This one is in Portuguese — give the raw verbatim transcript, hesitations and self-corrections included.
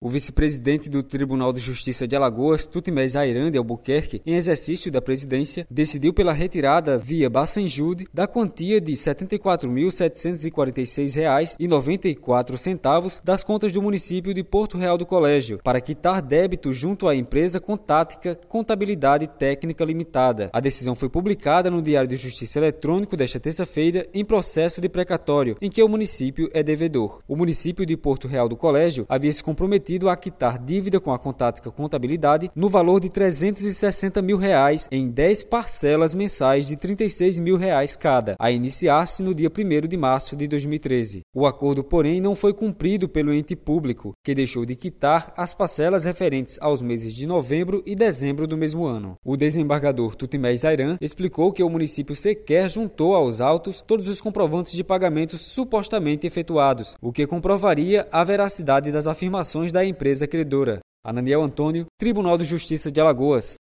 O vice-presidente do Tribunal de Justiça de Alagoas, Tutimés Ayran de Albuquerque, em exercício da presidência, decidiu pela retirada via Bacenjude da quantia de setenta e quatro mil setecentos e quarenta e seis reais e noventa e quatro centavos das contas do município de Porto Real do Colégio, para quitar débito junto à empresa Contática Contabilidade Técnica Limitada. A decisão foi publicada no Diário de Justiça Eletrônico desta terça-feira em processo de precatório, em que o município é devedor. O município de Porto Real do Colégio havia se comprometido a quitar dívida com a Contática Contabilidade no valor de trezentos e sessenta mil reais em dez parcelas mensais de trinta e seis mil reais cada, a iniciar-se no dia primeiro de março de dois mil e treze. O acordo, porém, não foi cumprido pelo ente público, que deixou de quitar as parcelas referentes aos meses de novembro e dezembro do mesmo ano. O desembargador Tutimés Ayran explicou que o município sequer juntou aos autos todos os comprovantes de pagamentos supostamente efetuados, o que comprovaria a veracidade das afirmações da empresa credora. Ananiel Antônio, Tribunal de Justiça de Alagoas.